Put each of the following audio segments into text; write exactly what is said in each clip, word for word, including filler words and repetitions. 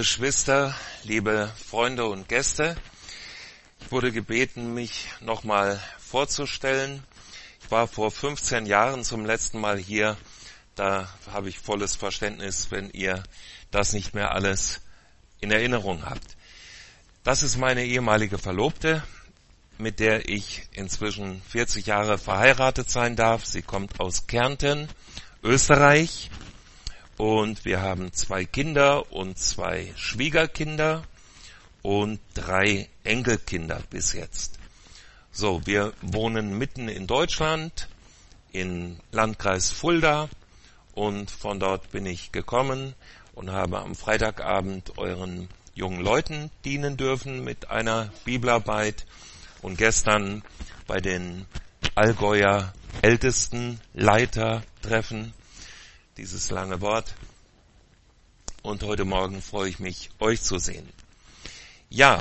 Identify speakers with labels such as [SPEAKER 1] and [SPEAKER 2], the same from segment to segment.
[SPEAKER 1] Geschwister, liebe Freunde und Gäste, ich wurde gebeten, mich nochmal vorzustellen. Ich war vor fünfzehn Jahren zum letzten Mal hier. Da habe ich volles Verständnis, wenn ihr das nicht mehr alles in Erinnerung habt. Das ist meine ehemalige Verlobte, mit der ich inzwischen vierzig Jahre verheiratet sein darf. Sie kommt aus Kärnten, Österreich. Und wir haben zwei Kinder und zwei Schwiegerkinder und drei Enkelkinder bis jetzt. So, wir wohnen mitten in Deutschland, im Landkreis Fulda, und von dort bin ich gekommen und habe am Freitagabend euren jungen Leuten dienen dürfen mit einer Bibelarbeit und gestern bei den Allgäuer Ältestenleitertreffen, dieses lange Wort. Und heute Morgen freue ich mich, euch zu sehen. Ja,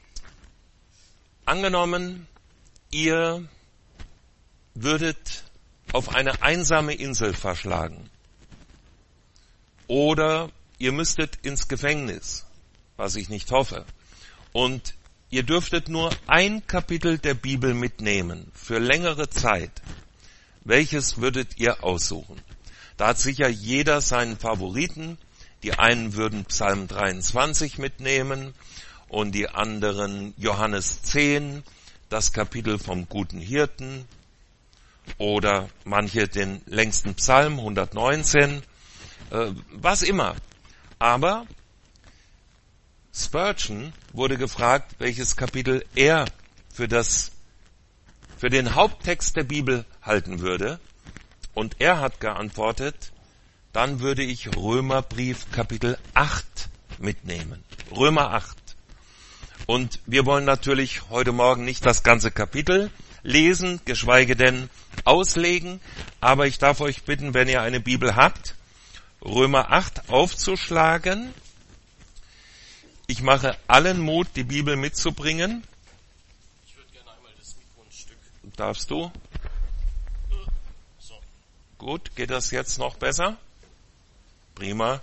[SPEAKER 1] angenommen, ihr würdet auf eine einsame Insel verschlagen. Oder ihr müsstet ins Gefängnis, was ich nicht hoffe. Und ihr dürftet nur ein Kapitel der Bibel mitnehmen, für längere Zeit. Welches würdet ihr aussuchen? Da hat sicher jeder seinen Favoriten. Die einen würden Psalm dreiundzwanzig mitnehmen und die anderen Johannes zehn, das Kapitel vom guten Hirten, oder manche den längsten Psalm hundertneunzehn, äh, was immer. Aber Spurgeon wurde gefragt, welches Kapitel er für das, für den Haupttext der Bibel halten würde. Und er hat geantwortet, dann würde ich Römerbrief Kapitel acht mitnehmen. Römer acht. Und wir wollen natürlich heute Morgen nicht das ganze Kapitel lesen, geschweige denn auslegen. Aber ich darf euch bitten, wenn ihr eine Bibel habt, Römer acht aufzuschlagen. Ich mache allen Mut, die Bibel mitzubringen.
[SPEAKER 2] Ich würde gerne einmal das Mikro ein Stück.
[SPEAKER 1] Darfst du? Gut, geht das jetzt noch besser? Prima.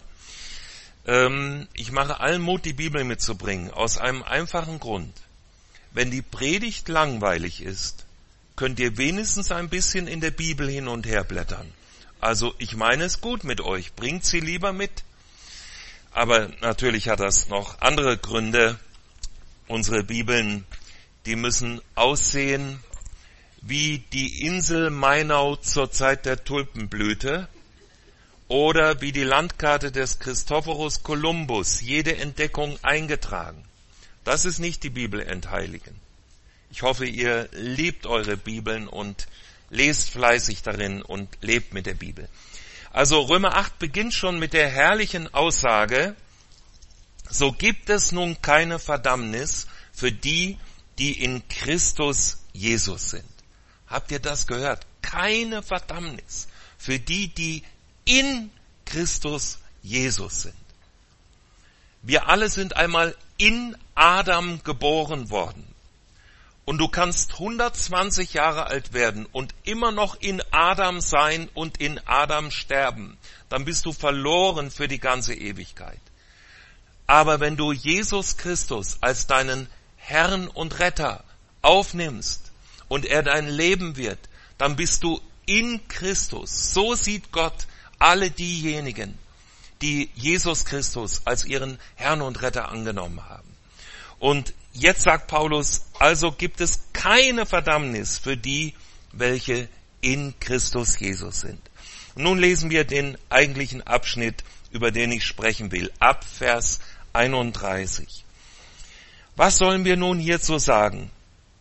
[SPEAKER 1] Ähm, ich mache allen Mut, die Bibel mitzubringen, aus einem einfachen Grund. Wenn die Predigt langweilig ist, könnt ihr wenigstens ein bisschen in der Bibel hin und her blättern. Also ich meine es gut mit euch, bringt sie lieber mit. Aber natürlich hat das noch andere Gründe. Unsere Bibeln, die müssen aussehen wie die Insel Mainau zur Zeit der Tulpenblüte oder wie die Landkarte des Christophorus Kolumbus, jede Entdeckung eingetragen. Das ist nicht die Bibel entheiligen. Ich hoffe, ihr liebt eure Bibeln und lest fleißig darin und lebt mit der Bibel. Also Römer acht beginnt schon mit der herrlichen Aussage, so gibt es nun keine Verdammnis für die, die in Christus Jesus sind. Habt ihr das gehört? Keine Verdammnis für die, die in Christus Jesus sind. Wir alle sind einmal in Adam geboren worden. Und du kannst hundertzwanzig Jahre alt werden und immer noch in Adam sein und in Adam sterben. Dann bist du verloren für die ganze Ewigkeit. Aber wenn du Jesus Christus als deinen Herrn und Retter aufnimmst, und er dein Leben wird, dann bist du in Christus. So sieht Gott alle diejenigen, die Jesus Christus als ihren Herrn und Retter angenommen haben. Und jetzt sagt Paulus, also gibt es keine Verdammnis für die, welche in Christus Jesus sind. Und nun lesen wir den eigentlichen Abschnitt, über den ich sprechen will, ab Vers einunddreißig. Was sollen wir nun hierzu sagen?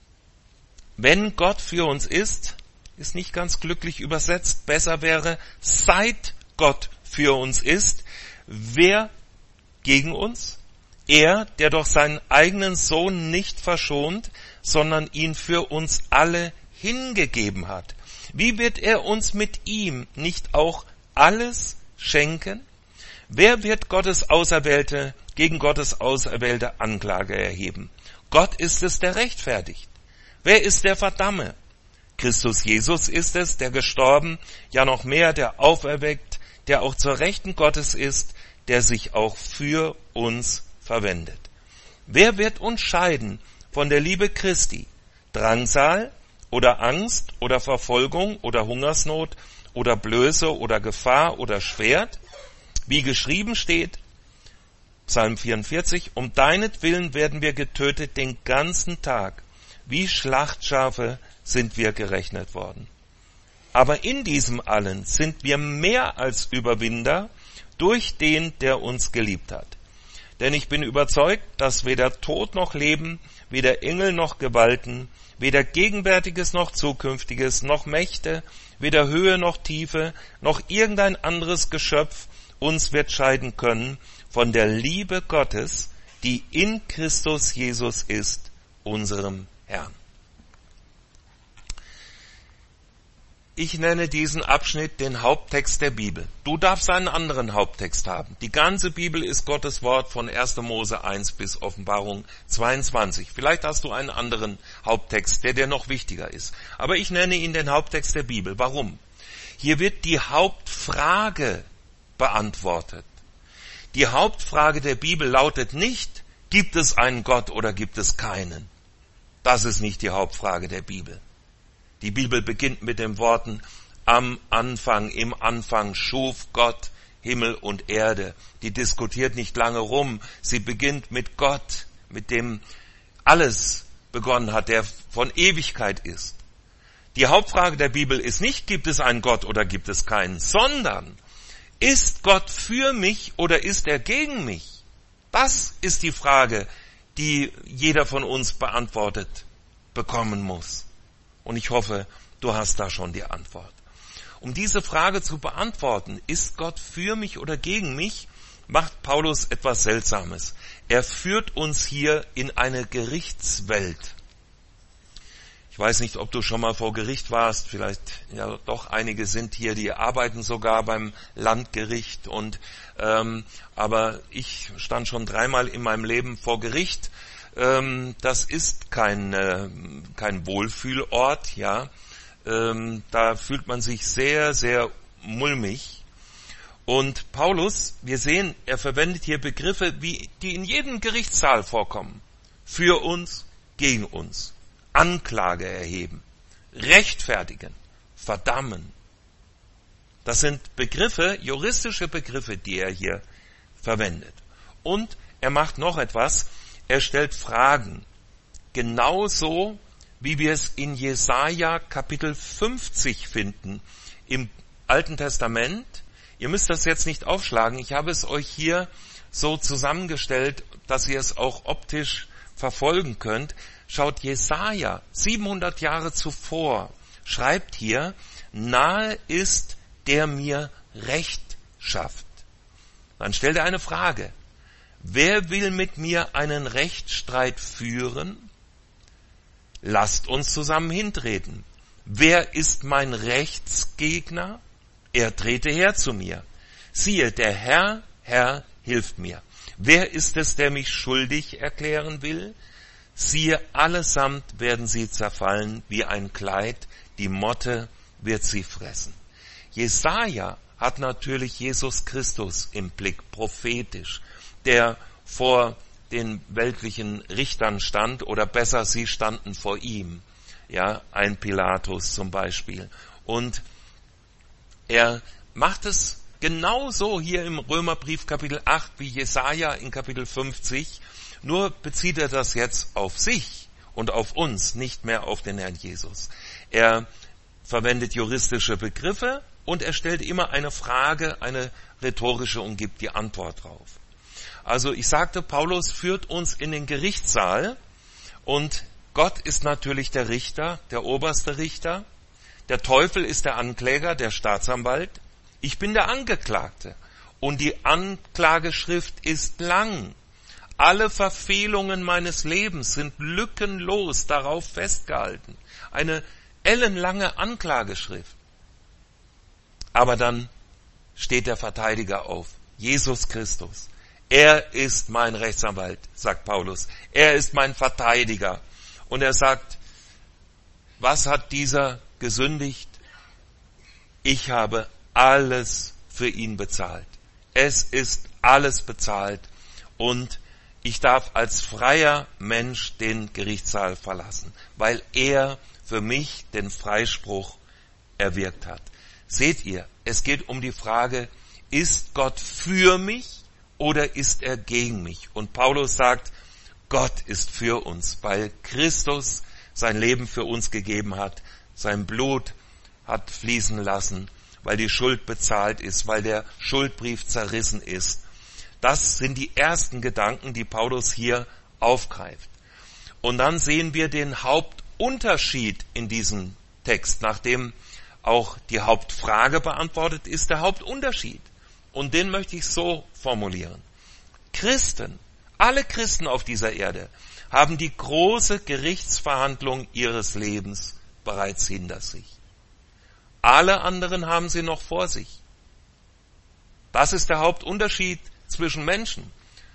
[SPEAKER 1] Wenn Gott für uns ist, ist nicht ganz glücklich übersetzt, besser wäre, seit Gott für uns ist, wer gegen uns? Er, der doch seinen eigenen Sohn nicht verschont, sondern ihn für uns alle hingegeben hat. Wie wird er uns mit ihm nicht auch alles schenken? Wer wird Gottes Auserwählte gegen Gottes Auserwählte Anklage erheben? Gott ist es, der rechtfertigt. Wer ist der Verdamme? Christus Jesus ist es, der gestorben, ja noch mehr, der auferweckt, der auch zur Rechten Gottes ist, der sich auch für uns verwendet. Wer wird uns scheiden von der Liebe Christi? Drangsal oder Angst oder Verfolgung oder Hungersnot oder Blöße oder Gefahr oder Schwert? Wie geschrieben steht, Psalm vierundvierzig, um deinetwillen werden wir getötet den ganzen Tag. Wie Schlachtschafe sind wir gerechnet worden. Aber in diesem allen sind wir mehr als Überwinder durch den, der uns geliebt hat. Denn ich bin überzeugt, dass weder Tod noch Leben, weder Engel noch Gewalten, weder Gegenwärtiges noch Zukünftiges, noch Mächte, weder Höhe noch Tiefe, noch irgendein anderes Geschöpf uns wird scheiden können von der Liebe Gottes, die in Christus Jesus ist, unserem Herrn. Ich nenne diesen Abschnitt den Haupttext der Bibel. Du darfst einen anderen Haupttext haben. Die ganze Bibel ist Gottes Wort von erster Mose eins bis Offenbarung zweiundzwanzig. Vielleicht hast du einen anderen Haupttext, der dir noch wichtiger ist. Aber ich nenne ihn den Haupttext der Bibel. Warum? Hier wird die Hauptfrage beantwortet. Die Hauptfrage der Bibel lautet nicht, gibt es einen Gott oder gibt es keinen? Das ist nicht die Hauptfrage der Bibel. Die Bibel beginnt mit den Worten, am Anfang, im Anfang schuf Gott Himmel und Erde. Die diskutiert nicht lange rum. Sie beginnt mit Gott, mit dem alles begonnen hat, der von Ewigkeit ist. Die Hauptfrage der Bibel ist nicht, gibt es einen Gott oder gibt es keinen, sondern ist Gott für mich oder ist er gegen mich? Das ist die Frage, die jeder von uns beantwortet bekommen muss. Und ich hoffe, du hast da schon die Antwort. Um diese Frage zu beantworten, ist Gott für mich oder gegen mich, macht Paulus etwas Seltsames. Er führt uns hier in eine Gerichtswelt. Ich weiß nicht, ob du schon mal vor Gericht warst, vielleicht ja doch einige sind hier, die arbeiten sogar beim Landgericht. Und ähm, aber ich stand schon dreimal in meinem Leben vor Gericht. Ähm, das ist kein äh, kein Wohlfühlort, ja. Ähm, da fühlt man sich sehr, sehr mulmig. Und Paulus, wir sehen, er verwendet hier Begriffe, wie die in jedem Gerichtssaal vorkommen. Für uns, gegen uns. Anklage erheben, rechtfertigen, verdammen. Das sind Begriffe, juristische Begriffe, die er hier verwendet. Und er macht noch etwas, er stellt Fragen. Genauso, wie wir es in Jesaja Kapitel fünfzig finden, im Alten Testament. Ihr müsst das jetzt nicht aufschlagen, ich habe es euch hier so zusammengestellt, dass ihr es auch optisch verfolgen könnt. Schaut, Jesaja, siebenhundert Jahre zuvor, schreibt hier, nahe ist, der mir Recht schafft. Dann stellt er eine Frage. Wer will mit mir einen Rechtsstreit führen? Lasst uns zusammen hintreten. Wer ist mein Rechtsgegner? Er trete her zu mir. Siehe, der Herr, Herr, hilft mir. Wer ist es, der mich schuldig erklären will? Siehe, allesamt werden sie zerfallen wie ein Kleid, die Motte wird sie fressen. Jesaja hat natürlich Jesus Christus im Blick, prophetisch, der vor den weltlichen Richtern stand, oder besser, sie standen vor ihm, ja, ein Pilatus zum Beispiel. Und er macht es genauso hier im Römerbrief Kapitel acht wie Jesaja in Kapitel fünfzig, nur bezieht er das jetzt auf sich und auf uns, nicht mehr auf den Herrn Jesus. Er verwendet juristische Begriffe und er stellt immer eine Frage, eine rhetorische, und gibt die Antwort drauf. Also ich sagte, Paulus führt uns in den Gerichtssaal und Gott ist natürlich der Richter, der oberste Richter. Der Teufel ist der Ankläger, der Staatsanwalt. Ich bin der Angeklagte und die Anklageschrift ist lang. Alle Verfehlungen meines Lebens sind lückenlos darauf festgehalten. Eine ellenlange Anklageschrift. Aber dann steht der Verteidiger auf, Jesus Christus. Er ist mein Rechtsanwalt, sagt Paulus. Er ist mein Verteidiger. Und er sagt, was hat dieser gesündigt? Ich habe alles für ihn bezahlt. Es ist alles bezahlt und Ich darf als freier Mensch den Gerichtssaal verlassen, weil er für mich den Freispruch erwirkt hat. Seht ihr, es geht um die Frage, ist Gott für mich oder ist er gegen mich? Und Paulus sagt, Gott ist für uns, weil Christus sein Leben für uns gegeben hat, sein Blut hat fließen lassen, weil die Schuld bezahlt ist, weil der Schuldbrief zerrissen ist. Das sind die ersten Gedanken, die Paulus hier aufgreift. Und dann sehen wir den Hauptunterschied in diesem Text, nachdem auch die Hauptfrage beantwortet ist, der Hauptunterschied. Und den möchte ich so formulieren. Christen, alle Christen auf dieser Erde, haben die große Gerichtsverhandlung ihres Lebens bereits hinter sich. Alle anderen haben sie noch vor sich. Das ist der Hauptunterschied zwischen Menschen.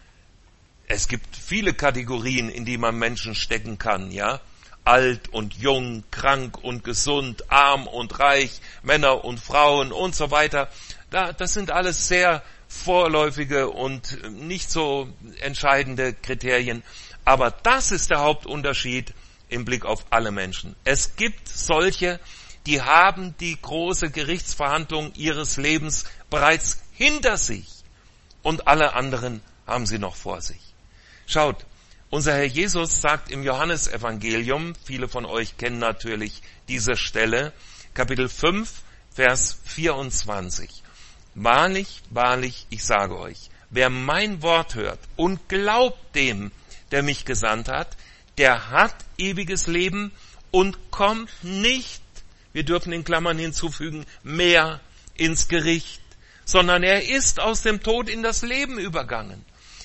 [SPEAKER 1] Es gibt viele Kategorien, in die man Menschen stecken kann, ja. Alt und jung, krank und gesund, arm und reich, Männer und Frauen und so weiter. Das sind alles sehr vorläufige und nicht so entscheidende Kriterien. Aber das ist der Hauptunterschied im Blick auf alle Menschen. Es gibt solche, die haben die große Gerichtsverhandlung ihres Lebens bereits hinter sich. Und alle anderen haben sie noch vor sich. Schaut, unser Herr Jesus sagt im Johannesevangelium, viele von euch kennen natürlich diese Stelle, Kapitel fünf, Vers vierundzwanzig. Wahrlich, wahrlich, ich sage euch, wer mein Wort hört und glaubt dem, der mich gesandt hat, der hat ewiges Leben und kommt nicht, wir dürfen in Klammern hinzufügen, mehr ins Gericht, sondern er ist aus dem Tod in das Leben übergangen.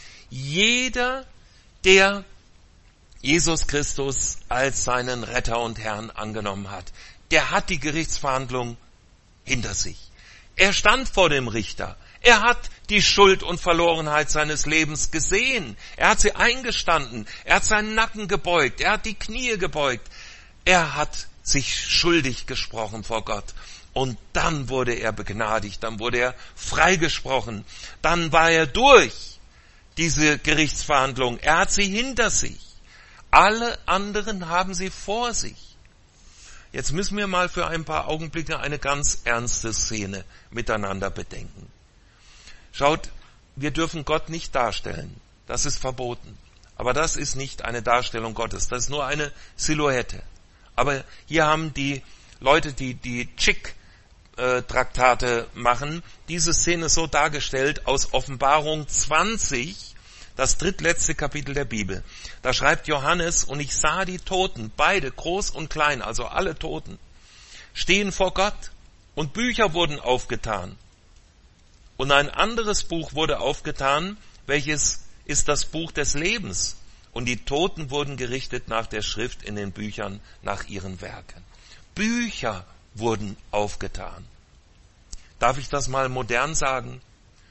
[SPEAKER 1] Jeder, der Jesus Christus als seinen Retter und Herrn angenommen hat, der hat die Gerichtsverhandlung hinter sich. Er stand vor dem Richter. Er hat die Schuld und Verlorenheit seines Lebens gesehen. Er hat sie eingestanden. Er hat seinen Nacken gebeugt. Er hat die Knie gebeugt. Er hat sich schuldig gesprochen vor Gott. Und dann wurde er begnadigt. Dann wurde er freigesprochen. Dann war er durch diese Gerichtsverhandlung. Er hat sie hinter sich. Alle anderen haben sie vor sich. Jetzt müssen wir mal für ein paar Augenblicke eine ganz ernste Szene miteinander bedenken. Schaut, wir dürfen Gott nicht darstellen. Das ist verboten. Aber das ist nicht eine Darstellung Gottes. Das ist nur eine Silhouette. Aber hier haben die Leute, die die Chick-Traktate machen, diese Szene so dargestellt aus Offenbarung zwanzig, das drittletzte Kapitel der Bibel. Da schreibt Johannes, und ich sah die Toten, beide, groß und klein, also alle Toten, stehen vor Gott, und Bücher wurden aufgetan. Und ein anderes Buch wurde aufgetan, welches ist das Buch des Lebens. Und die Toten wurden gerichtet nach der Schrift in den Büchern, nach ihren Werken. Bücher wurden aufgetan. Darf ich das mal modern sagen?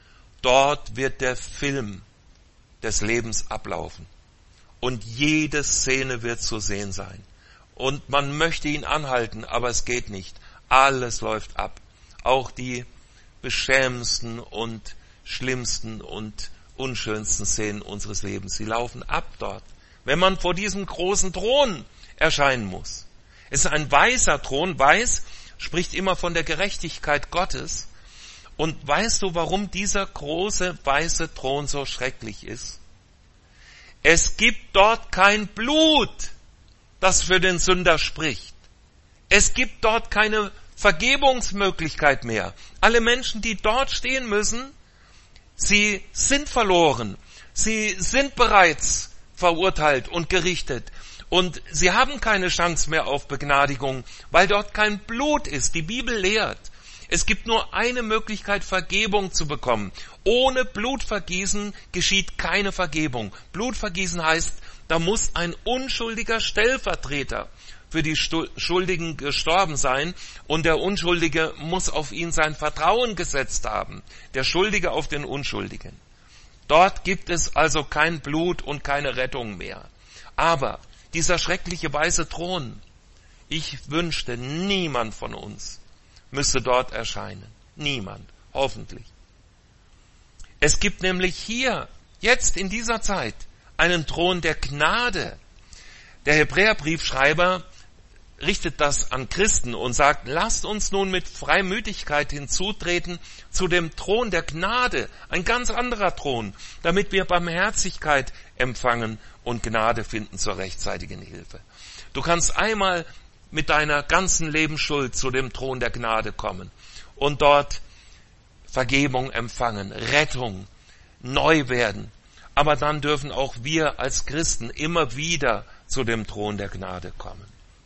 [SPEAKER 1] Dort wird der Film des Lebens ablaufen. Und jede Szene wird zu sehen sein. Und man möchte ihn anhalten, aber es geht nicht. Alles läuft ab. Auch die beschämendsten und schlimmsten und unschönsten Szenen unseres Lebens. Sie laufen ab dort. Wenn man vor diesem großen Thron erscheinen muss. Es ist ein weißer Thron. Weiß spricht immer von der Gerechtigkeit Gottes. Und weißt du, warum dieser große weiße Thron so schrecklich ist? Es gibt dort kein Blut, das für den Sünder spricht. Es gibt dort keine Vergebungsmöglichkeit mehr. Alle Menschen, die dort stehen müssen, sie sind verloren. Sie sind bereits verurteilt und gerichtet. Und sie haben keine Chance mehr auf Begnadigung, weil dort kein Blut ist. Die Bibel lehrt, es gibt nur eine Möglichkeit, Vergebung zu bekommen. Ohne Blutvergießen geschieht keine Vergebung. Blutvergießen heißt, da muss ein unschuldiger Stellvertreter für die Schuldigen gestorben sein und der Unschuldige muss auf ihn sein Vertrauen gesetzt haben. Der Schuldige auf den Unschuldigen. Dort gibt es also kein Blut und keine Rettung mehr. Aber dieser schreckliche weiße Thron, ich wünschte, niemand von uns müsste dort erscheinen. Niemand, hoffentlich. Es gibt nämlich hier, jetzt in dieser Zeit, einen Thron der Gnade. Der Hebräerbriefschreiber richtet das an Christen und sagt, lasst uns nun mit Freimütigkeit hinzutreten zu dem Thron der Gnade, ein ganz anderer Thron, damit wir Barmherzigkeit empfangen und Gnade finden zur rechtzeitigen Hilfe. Du kannst einmal mit deiner ganzen Lebensschuld zu dem Thron der Gnade kommen und dort Vergebung empfangen, Rettung, neu werden. Aber dann dürfen auch wir als Christen immer wieder zu dem Thron der Gnade kommen.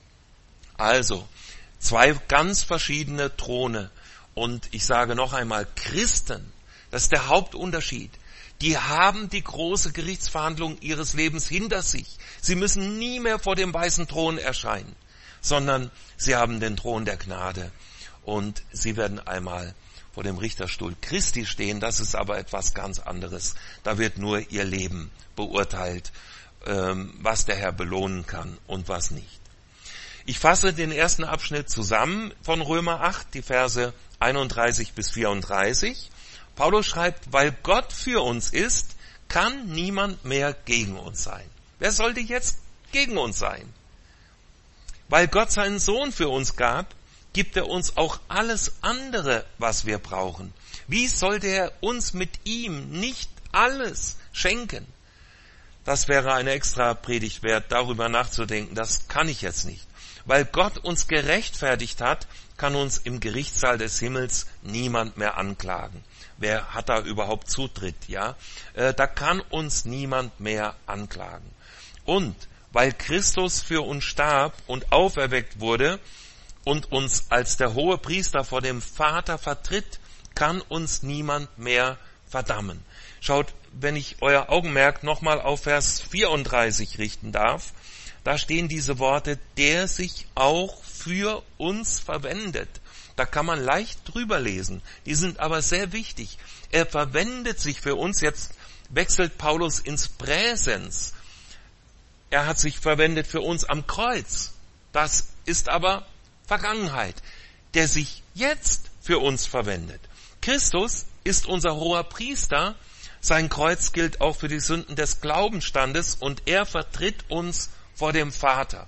[SPEAKER 1] Also, zwei ganz verschiedene Throne. Und ich sage noch einmal, Christen, das ist der Hauptunterschied. Die haben die große Gerichtsverhandlung ihres Lebens hinter sich. Sie müssen nie mehr vor dem weißen Thron erscheinen, sondern sie haben den Thron der Gnade. Und sie werden einmal vor dem Richterstuhl Christi stehen. Das ist aber etwas ganz anderes. Da wird nur ihr Leben beurteilt, was der Herr belohnen kann und was nicht. Ich fasse den ersten Abschnitt zusammen von Römer acht, die Verse einunddreißig bis vierunddreißig. Paulus schreibt, weil Gott für uns ist, kann niemand mehr gegen uns sein. Wer sollte jetzt gegen uns sein? Weil Gott seinen Sohn für uns gab, gibt er uns auch alles andere, was wir brauchen. Wie sollte er uns mit ihm nicht alles schenken? Das wäre eine extra Predigt wert, darüber nachzudenken. Das kann ich jetzt nicht. Weil Gott uns gerechtfertigt hat, kann uns im Gerichtssaal des Himmels niemand mehr anklagen. Wer hat da überhaupt Zutritt, ja? Äh, da kann uns niemand mehr anklagen. Und weil Christus für uns starb und auferweckt wurde und uns als der hohe Priester vor dem Vater vertritt, kann uns niemand mehr verdammen. Schaut, wenn ich euer Augenmerk nochmal auf Vers vierunddreißig richten darf, da stehen diese Worte, der sich auch für uns verwendet. Da kann man leicht drüber lesen. Die sind aber sehr wichtig. Er verwendet sich für uns. Jetzt wechselt Paulus ins Präsens. Er hat sich verwendet für uns am Kreuz. Das ist aber Vergangenheit. Der sich jetzt für uns verwendet. Christus ist unser hoher Priester. Sein Kreuz gilt auch für die Sünden des Glaubensstandes und er vertritt uns vor dem Vater.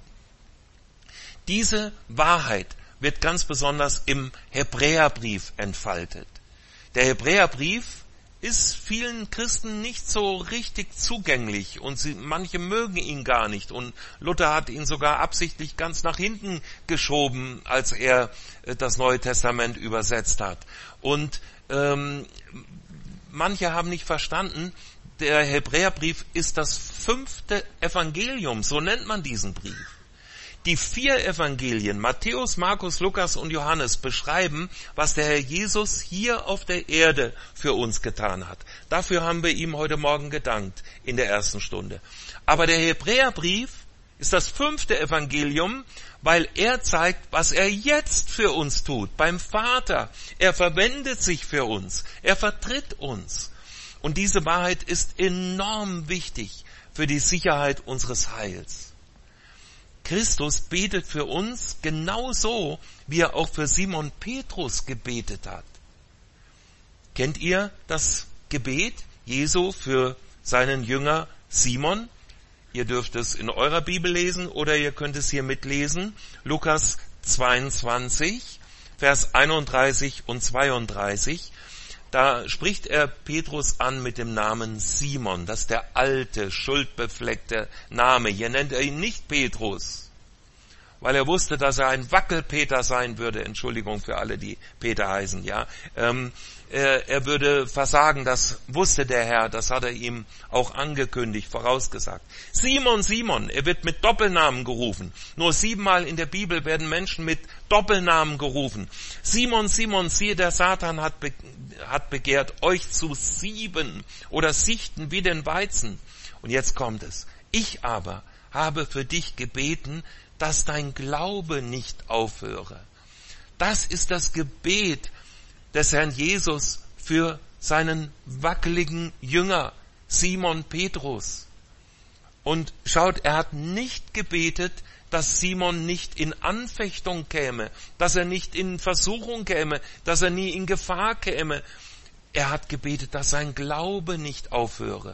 [SPEAKER 1] Diese Wahrheit wird ganz besonders im Hebräerbrief entfaltet. Der Hebräerbrief ist vielen Christen nicht so richtig zugänglich und sie, manche mögen ihn gar nicht und Luther hat ihn sogar absichtlich ganz nach hinten geschoben, als er das Neue Testament übersetzt hat. Und ähm, manche haben nicht verstanden, der Hebräerbrief ist das fünfte Evangelium, so nennt man diesen Brief. Die vier Evangelien, Matthäus, Markus, Lukas und Johannes, beschreiben, was der Herr Jesus hier auf der Erde für uns getan hat. Dafür haben wir ihm heute Morgen gedankt in der ersten Stunde. Aber der Hebräerbrief ist das fünfte Evangelium, weil er zeigt, was er jetzt für uns tut, beim Vater. Er verwendet sich für uns, er vertritt uns. Und diese Wahrheit ist enorm wichtig für die Sicherheit unseres Heils. Christus betet für uns genauso, wie er auch für Simon Petrus gebetet hat. Kennt ihr das Gebet Jesu für seinen Jünger Simon? Ihr dürft es in eurer Bibel lesen oder ihr könnt es hier mitlesen. Lukas zweiundzwanzig, Vers einunddreißig und zweiunddreißig. Da spricht er Petrus an mit dem Namen Simon. Das ist der alte, schuldbefleckte Name. Hier nennt er ihn nicht Petrus, weil er wusste, dass er ein Wackelpeter sein würde. Entschuldigung für alle, die Peter heißen, ja. Ähm, er, er würde versagen, das wusste der Herr, das hat er ihm auch angekündigt, vorausgesagt. Simon, Simon, er wird mit Doppelnamen gerufen. Nur siebenmal in der Bibel werden Menschen mit Doppelnamen gerufen. Simon, Simon, siehe, der Satan hat, be- hat begehrt, euch zu sieben oder sichten wie den Weizen. Und jetzt kommt es. Ich aber habe für dich gebeten, dass dein Glaube nicht aufhöre. Das ist das Gebet des Herrn Jesus für seinen wackeligen Jünger Simon Petrus. Und schaut, er hat nicht gebetet, dass Simon nicht in Anfechtung käme, dass er nicht in Versuchung käme, dass er nie in Gefahr käme. Er hat gebetet, dass sein Glaube nicht aufhöre.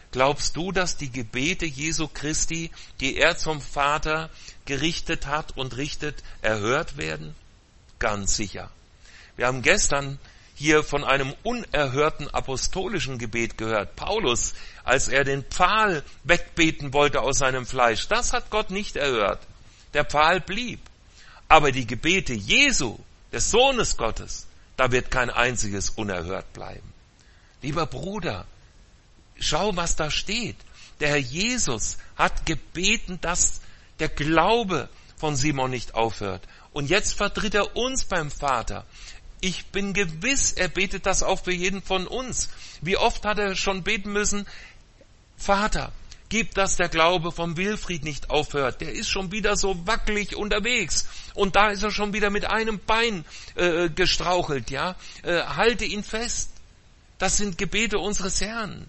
[SPEAKER 1] Glaubst du, dass die Gebete Jesu Christi, die er zum Vater gerichtet hat und richtet, erhört werden? Ganz sicher. Wir haben gestern hier von einem unerhörten apostolischen Gebet gehört. Paulus, als er den Pfahl wegbeten wollte aus seinem Fleisch, das hat Gott nicht erhört. Der Pfahl blieb. Aber die Gebete Jesu, des Sohnes Gottes, da wird kein einziges unerhört bleiben. Lieber Bruder, schau, was da steht. Der Herr Jesus hat gebeten, dass der Glaube von Simon nicht aufhört. Und jetzt vertritt er uns beim Vater. Ich bin gewiss, er betet das auch für jeden von uns. Wie oft hat er schon beten müssen, Vater, gib, dass der Glaube vom Wilfried nicht aufhört. Der ist schon wieder so wackelig unterwegs. Und da ist er schon wieder mit einem Bein äh, gestrauchelt, ja. Äh, halte ihn fest. Das sind Gebete unseres Herrn.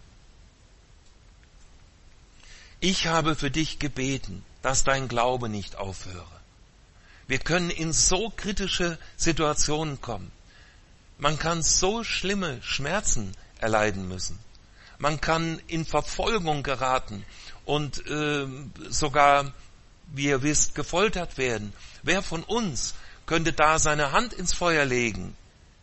[SPEAKER 1] Ich habe für dich gebeten, dass dein Glaube nicht aufhöre. Wir können in so kritische Situationen kommen. Man kann so schlimme Schmerzen erleiden müssen. Man kann in Verfolgung geraten und äh, sogar, wie ihr wisst, gefoltert werden. Wer von uns könnte da seine Hand ins Feuer legen?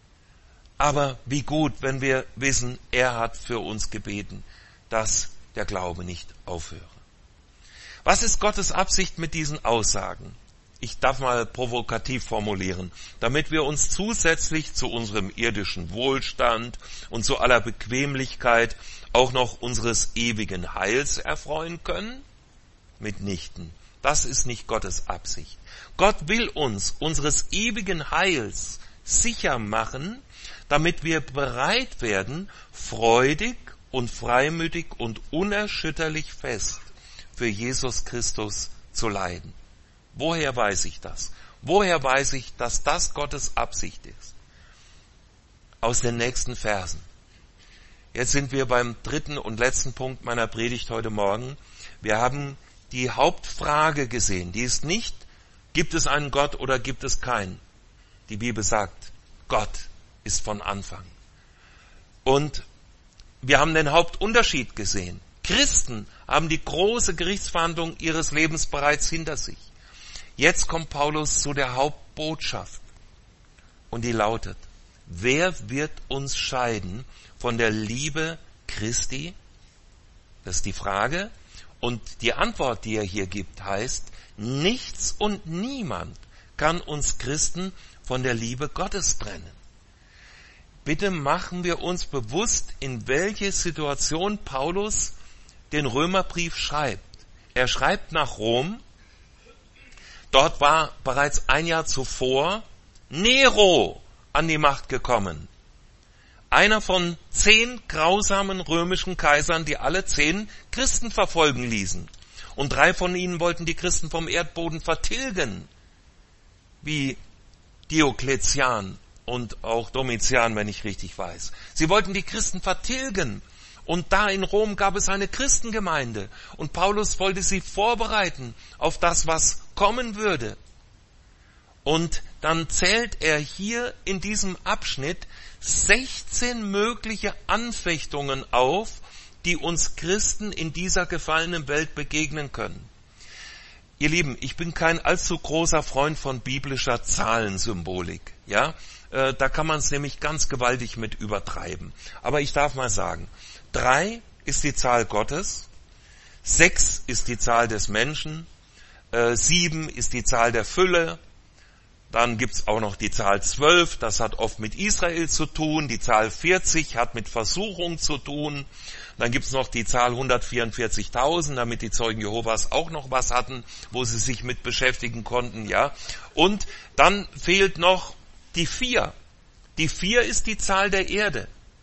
[SPEAKER 1] Aber wie gut, wenn wir wissen, er hat für uns gebeten, dass der Glaube nicht aufhöre. Was ist Gottes Absicht mit diesen Aussagen? Ich darf mal provokativ formulieren, damit wir uns zusätzlich zu unserem irdischen Wohlstand und zu aller Bequemlichkeit auch noch unseres ewigen Heils erfreuen können? Mitnichten. Das ist nicht Gottes Absicht. Gott will uns unseres ewigen Heils sicher machen, damit wir bereit werden, freudig und freimütig und unerschütterlich fest für Jesus Christus zu leiden. Woher weiß ich das? Woher weiß ich, dass das Gottes Absicht ist? Aus den nächsten Versen. Jetzt sind wir beim dritten und letzten Punkt meiner Predigt heute Morgen. Wir haben die Hauptfrage gesehen. Die ist nicht, gibt es einen Gott oder gibt es keinen? Die Bibel sagt, Gott ist von Anfang. Und wir haben den Hauptunterschied gesehen. Christen haben die große Gerichtsverhandlung ihres Lebens bereits hinter sich. Jetzt kommt Paulus zu der Hauptbotschaft. Und die lautet, wer wird uns scheiden von der Liebe Christi? Das ist die Frage. Und die Antwort, die er hier gibt, heißt, nichts und niemand kann uns Christen von der Liebe Gottes trennen. Bitte machen wir uns bewusst, in welche Situation Paulus den Römerbrief schreibt. Er schreibt nach Rom. Dort war bereits ein Jahr zuvor Nero an die Macht gekommen. Einer von zehn grausamen römischen Kaisern, die alle zehn Christen verfolgen ließen. Und drei von ihnen wollten die Christen vom Erdboden vertilgen, wie Diokletian und auch Domitian, wenn ich richtig weiß. Sie wollten die Christen vertilgen. Und da in Rom gab es eine Christengemeinde. Und Paulus wollte sie vorbereiten auf das, was kommen würde. Und dann zählt er hier in diesem Abschnitt sechzehn mögliche Anfechtungen auf, die uns Christen in dieser gefallenen Welt begegnen können. Ihr Lieben, ich bin kein allzu großer Freund von biblischer Zahlensymbolik. Ja, äh, da kann man es nämlich ganz gewaltig mit übertreiben. Aber ich darf mal sagen, drei ist die Zahl Gottes, sechs ist die Zahl des Menschen, äh, sieben ist die Zahl der Fülle, dann gibt's auch noch die Zahl zwölf, das hat oft mit Israel zu tun, die Zahl vierzig hat mit Versuchung zu tun, dann gibt's noch die Zahl hundertvierundvierzigtausend, damit die Zeugen Jehovas auch noch was hatten, wo sie sich mit beschäftigen konnten, ja. Und dann fehlt noch die vier. Die vier ist die Zahl der Erde.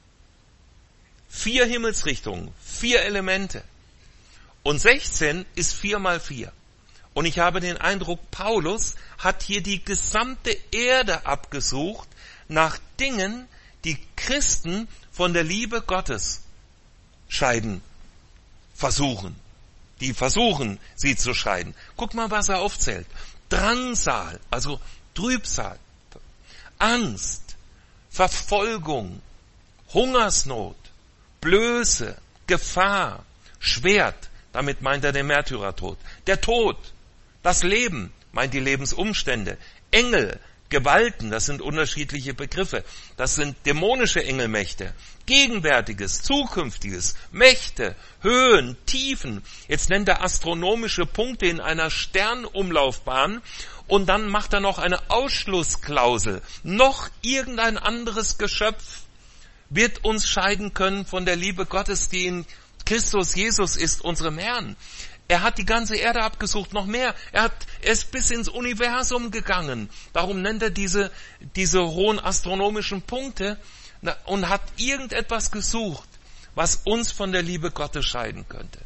[SPEAKER 1] Vier Himmelsrichtungen, vier Elemente. Und sechzehn ist vier mal vier. Und ich habe den Eindruck, Paulus hat hier die gesamte Erde abgesucht nach Dingen, die Christen von der Liebe Gottes scheiden, versuchen. Die versuchen, sie zu scheiden. Guck mal, was er aufzählt. Drangsal, also Trübsal, Angst, Verfolgung, Hungersnot, Blöße, Gefahr, Schwert, damit meint er den Märtyrertod. Der Tod, das Leben, meint die Lebensumstände. Engel, Gewalten, das sind unterschiedliche Begriffe. Das sind dämonische Engelmächte. Gegenwärtiges, Zukünftiges, Mächte, Höhen, Tiefen. Jetzt nennt er astronomische Punkte in einer Sternumlaufbahn und dann macht er noch eine Ausschlussklausel. Noch irgendein anderes Geschöpf wird uns scheiden können von der Liebe Gottes, die in Christus Jesus ist, unserem Herrn. Er hat die ganze Erde abgesucht, noch mehr. Er hat, er ist bis ins Universum gegangen. Darum nennt er diese, diese hohen astronomischen Punkte und hat irgendetwas gesucht, was uns von der Liebe Gottes scheiden könnte.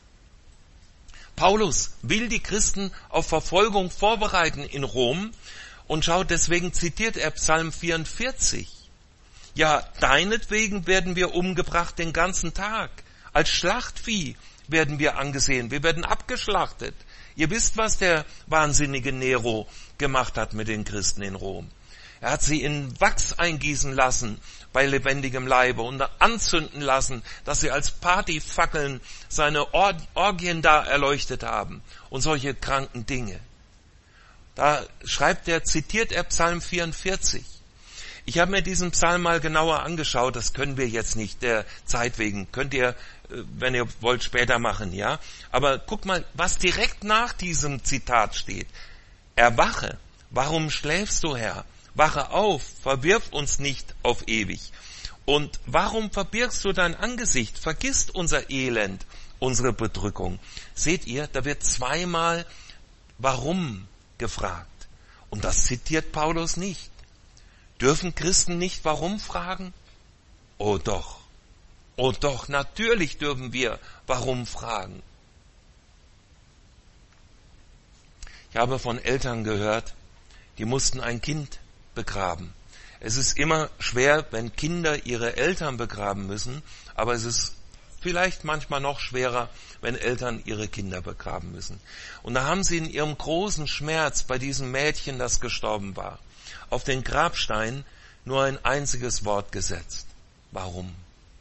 [SPEAKER 1] Paulus will die Christen auf Verfolgung vorbereiten in Rom und schaut, deswegen zitiert er Psalm vierundvierzig. Ja, deinetwegen werden wir umgebracht den ganzen Tag. Als Schlachtvieh werden wir angesehen. Wir werden abgeschlachtet. Ihr wisst, was der wahnsinnige Nero gemacht hat mit den Christen in Rom. Er hat sie in Wachs eingießen lassen bei lebendigem Leibe und anzünden lassen, dass sie als Partyfackeln seine Or- Orgien da erleuchtet haben und solche kranken Dinge. Da schreibt er, zitiert er Psalm vierundvierzig. Ich habe mir diesen Psalm mal genauer angeschaut, das können wir jetzt nicht, der Zeit wegen, könnt ihr, wenn ihr wollt, später machen, ja. Aber guck mal, was direkt nach diesem Zitat steht. Erwache, warum schläfst du, Herr? Wache auf, verwirf uns nicht auf ewig. Und warum verbirgst du dein Angesicht? Vergisst unser Elend, unsere Bedrückung. Seht ihr, da wird zweimal warum gefragt. Und das zitiert Paulus nicht. Dürfen Christen nicht warum fragen? Oh doch, oh doch, natürlich dürfen wir warum fragen. Ich habe von Eltern gehört, die mussten ein Kind begraben. Es ist immer schwer, wenn Kinder ihre Eltern begraben müssen, aber es ist vielleicht manchmal noch schwerer, wenn Eltern ihre Kinder begraben müssen. Und da haben sie in ihrem großen Schmerz bei diesem Mädchen, das gestorben war, auf den Grabstein nur ein einziges Wort gesetzt. Warum?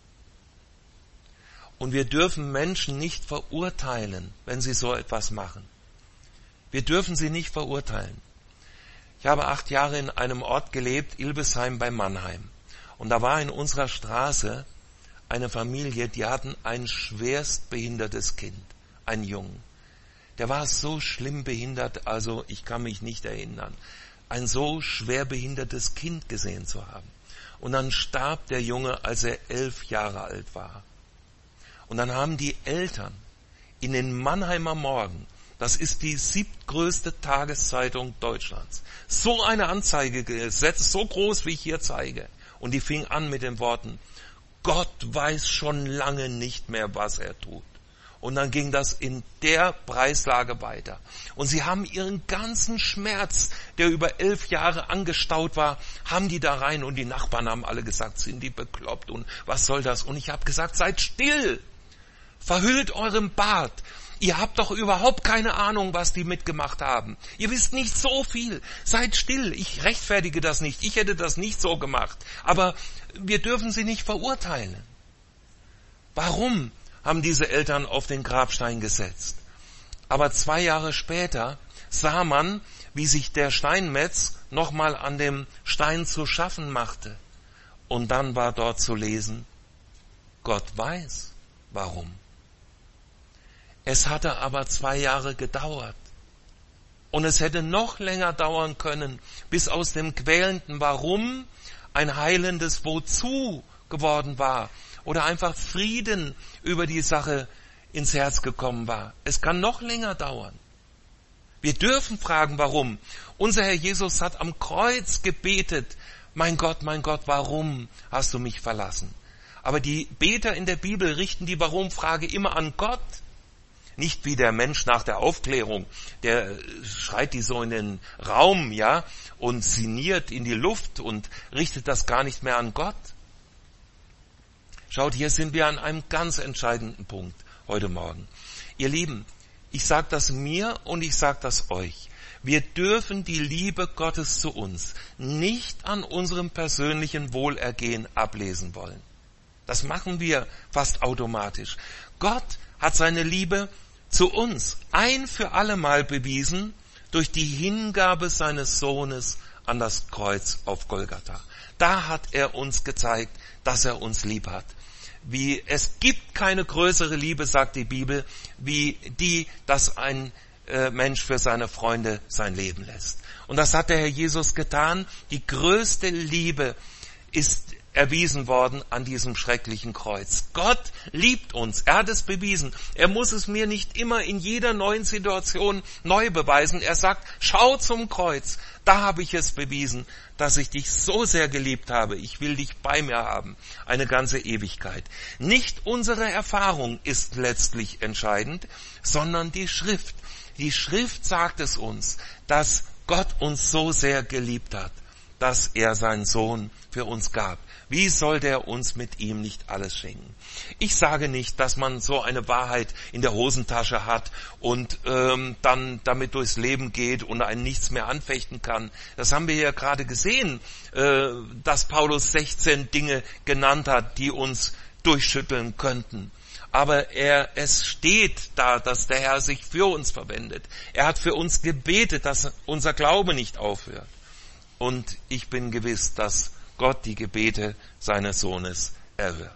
[SPEAKER 1] Und wir dürfen Menschen nicht verurteilen, wenn sie so etwas machen. Wir dürfen sie nicht verurteilen. Ich habe acht Jahre in einem Ort gelebt, Ilbesheim bei Mannheim. Und da war in unserer Straße eine Familie, die hatten ein schwerst behindertes Kind, einen Jungen. Der war so schlimm behindert, also ich kann mich nicht erinnern, ein so schwer behindertes Kind gesehen zu haben. Und dann starb der Junge, als er elf Jahre alt war. Und dann haben die Eltern in den Mannheimer Morgen, das ist die siebtgrößte Tageszeitung Deutschlands, so eine Anzeige gesetzt, so groß wie ich hier zeige. Und die fing an mit den Worten, Gott weiß schon lange nicht mehr, was er tut. Und dann ging das in der Preislage weiter. Und sie haben ihren ganzen Schmerz, der über elf Jahre angestaut war, haben die da rein. Und die Nachbarn haben alle gesagt, sind die bekloppt und was soll das? Und ich habe gesagt, seid still, verhüllt eurem Bart. Ihr habt doch überhaupt keine Ahnung, was die mitgemacht haben. Ihr wisst nicht so viel. Seid still. Ich rechtfertige das nicht. Ich hätte das nicht so gemacht. Aber wir dürfen sie nicht verurteilen. Warum haben diese Eltern auf den Grabstein gesetzt? Aber zwei Jahre später sah man, wie sich der Steinmetz nochmal an dem Stein zu schaffen machte. Und dann war dort zu lesen, Gott weiß, warum. Es hatte aber zwei Jahre gedauert. Und es hätte noch länger dauern können, bis aus dem quälenden Warum ein heilendes Wozu geworden war. Oder einfach Frieden über die Sache ins Herz gekommen war. Es kann noch länger dauern. Wir dürfen fragen, warum. Unser Herr Jesus hat am Kreuz gebetet, mein Gott, mein Gott, warum hast du mich verlassen? Aber die Beter in der Bibel richten die Warum-Frage immer an Gott. Nicht wie der Mensch nach der Aufklärung, der schreit die so in den Raum, ja, und sinniert in die Luft und richtet das gar nicht mehr an Gott. Schaut, hier sind wir an einem ganz entscheidenden Punkt heute Morgen. Ihr Lieben, ich sage das mir und ich sage das euch. Wir dürfen die Liebe Gottes zu uns nicht an unserem persönlichen Wohlergehen ablesen wollen. Das machen wir fast automatisch. Gott hat seine Liebe zu uns ein für allemal bewiesen durch die Hingabe seines Sohnes an das Kreuz auf Golgatha. Da hat er uns gezeigt, dass er uns lieb hat. Wie, es gibt keine größere Liebe, sagt die Bibel, wie die, dass ein äh, Mensch für seine Freunde sein Leben lässt. Und das hat der Herr Jesus getan. Die größte Liebe ist erwiesen worden an diesem schrecklichen Kreuz. Gott liebt uns. Er hat es bewiesen. Er muss es mir nicht immer in jeder neuen Situation neu beweisen. Er sagt, schau zum Kreuz. Da habe ich es bewiesen, dass ich dich so sehr geliebt habe. Ich will dich bei mir haben. Eine ganze Ewigkeit. Nicht unsere Erfahrung ist letztlich entscheidend, sondern die Schrift. Die Schrift sagt es uns, dass Gott uns so sehr geliebt hat, dass er seinen Sohn für uns gab. Wie soll der uns mit ihm nicht alles schenken? Ich sage nicht, dass man so eine Wahrheit in der Hosentasche hat und ähm, dann damit durchs Leben geht und einen nichts mehr anfechten kann. Das haben wir ja gerade gesehen, äh, dass Paulus sechzehn Dinge genannt hat, die uns durchschütteln könnten. Aber er, es steht da, dass der Herr sich für uns verwendet. Er hat für uns gebetet, dass unser Glaube nicht aufhört. Und ich bin gewiss, dass Gott die Gebete seines Sohnes erhört.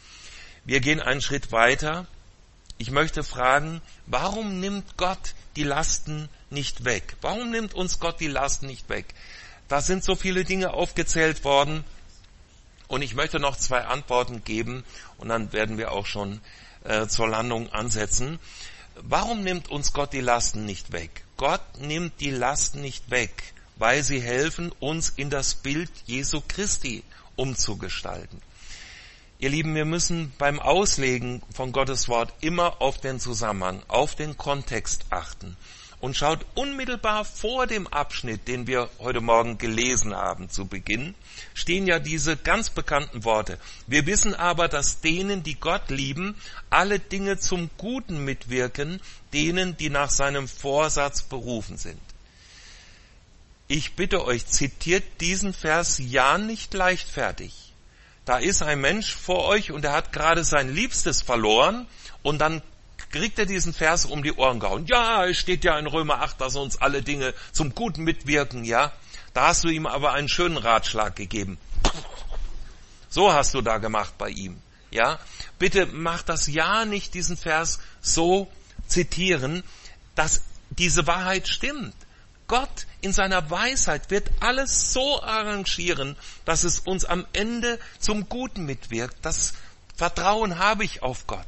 [SPEAKER 1] Wir gehen einen Schritt weiter. Ich möchte fragen, warum nimmt Gott die Lasten nicht weg? Warum nimmt uns Gott die Lasten nicht weg? Da sind so viele Dinge aufgezählt worden. Und ich möchte noch zwei Antworten geben und dann werden wir auch schon äh, zur Landung ansetzen. Warum nimmt uns Gott die Lasten nicht weg? Gott nimmt die Lasten nicht weg, weil sie helfen, uns in das Bild Jesu Christi umzugestalten. Ihr Lieben, wir müssen beim Auslegen von Gottes Wort immer auf den Zusammenhang, auf den Kontext achten. Und schaut unmittelbar vor dem Abschnitt, den wir heute Morgen gelesen haben, zu Beginn, stehen ja diese ganz bekannten Worte. Wir wissen aber, dass denen, die Gott lieben, alle Dinge zum Guten mitwirken, denen, die nach seinem Vorsatz berufen sind. Ich bitte euch, zitiert diesen Vers ja nicht leichtfertig. Da ist ein Mensch vor euch und er hat gerade sein Liebstes verloren und dann kriegt er diesen Vers um die Ohren gehauen. Ja, es steht ja in Römer acht, dass uns alle Dinge zum Guten mitwirken, ja. Da hast du ihm aber einen schönen Ratschlag gegeben. So hast du da gemacht bei ihm, ja. Bitte mach das ja nicht, diesen Vers so zitieren, dass diese Wahrheit stimmt. Gott in seiner Weisheit wird alles so arrangieren, dass es uns am Ende zum Guten mitwirkt. Das Vertrauen habe ich auf Gott.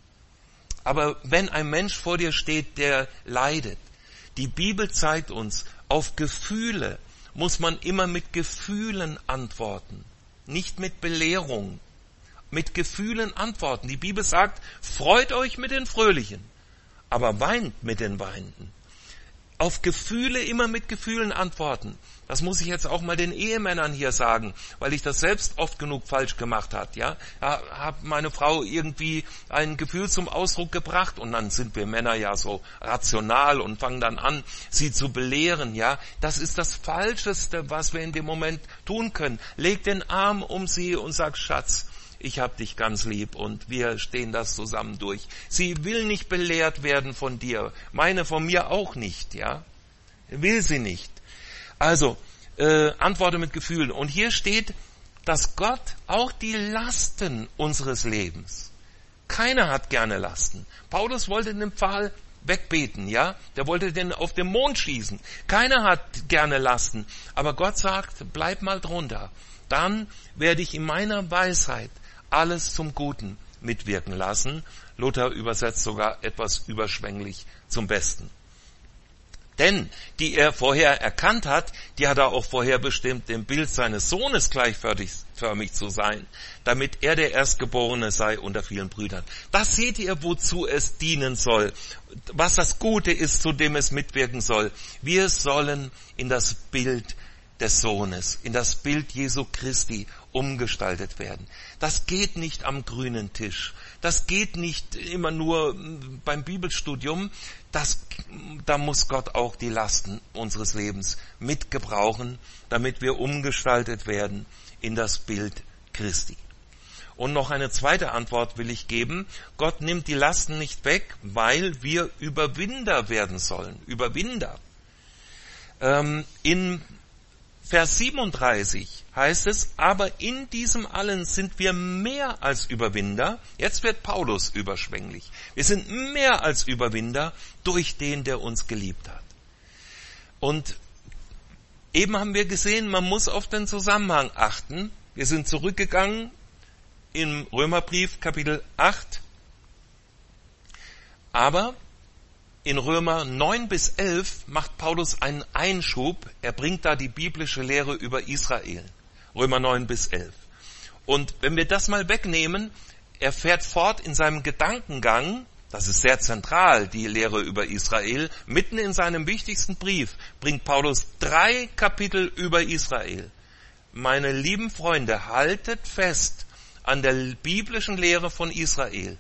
[SPEAKER 1] Aber wenn ein Mensch vor dir steht, der leidet, die Bibel zeigt uns, auf Gefühle muss man immer mit Gefühlen antworten, nicht mit Belehrung. Mit Gefühlen antworten. Die Bibel sagt, freut euch mit den Fröhlichen, aber weint mit den Weinenden. Auf Gefühle immer mit Gefühlen antworten. Das muss ich jetzt auch mal den Ehemännern hier sagen, weil ich das selbst oft genug falsch gemacht habe. Ja, habe meine Frau irgendwie ein Gefühl zum Ausdruck gebracht und dann sind wir Männer ja so rational und fangen dann an, sie zu belehren. Ja, das ist das Falscheste, was wir in dem Moment tun können. Leg den Arm um sie und sag, Schatz, ich hab dich ganz lieb und wir stehen das zusammen durch. Sie will nicht belehrt werden von dir, meine von mir auch nicht, ja, will sie nicht. Also, äh, antworte mit Gefühlen. Und hier steht, dass Gott auch die Lasten unseres Lebens, keiner hat gerne Lasten. Paulus wollte den Pfahl wegbeten, ja, der wollte den auf den Mond schießen. Keiner hat gerne Lasten, aber Gott sagt, bleib mal drunter. Dann werde ich in meiner Weisheit alles zum Guten mitwirken lassen. Luther übersetzt sogar etwas überschwänglich zum Besten. Denn die er vorher erkannt hat, die hat er auch vorher bestimmt, dem Bild seines Sohnes gleichförmig zu sein, damit er der Erstgeborene sei unter vielen Brüdern. Das seht ihr, wozu es dienen soll, was das Gute ist, zu dem es mitwirken soll. Wir sollen in das Bild des Sohnes, in das Bild Jesu Christi umgestaltet werden. Das geht nicht am grünen Tisch. Das geht nicht immer nur beim Bibelstudium. Das, da muss Gott auch die Lasten unseres Lebens mitgebrauchen, damit wir umgestaltet werden in das Bild Christi. Und noch eine zweite Antwort will ich geben. Gott nimmt die Lasten nicht weg, weil wir Überwinder werden sollen. Überwinder. Ähm, in Vers siebenunddreißig heißt es, aber in diesem allen sind wir mehr als Überwinder. Jetzt wird Paulus überschwänglich. Wir sind mehr als Überwinder durch den, der uns geliebt hat. Und eben haben wir gesehen, man muss auf den Zusammenhang achten. Wir sind zurückgegangen im Römerbrief Kapitel acht. Aber in Römer neun bis elf macht Paulus einen Einschub. Er bringt da die biblische Lehre über Israel. Römer neun bis elf. Und wenn wir das mal wegnehmen, er fährt fort in seinem Gedankengang, das ist sehr zentral, die Lehre über Israel, mitten in seinem wichtigsten Brief bringt Paulus drei Kapitel über Israel. Meine lieben Freunde, haltet fest an der biblischen Lehre von Israel.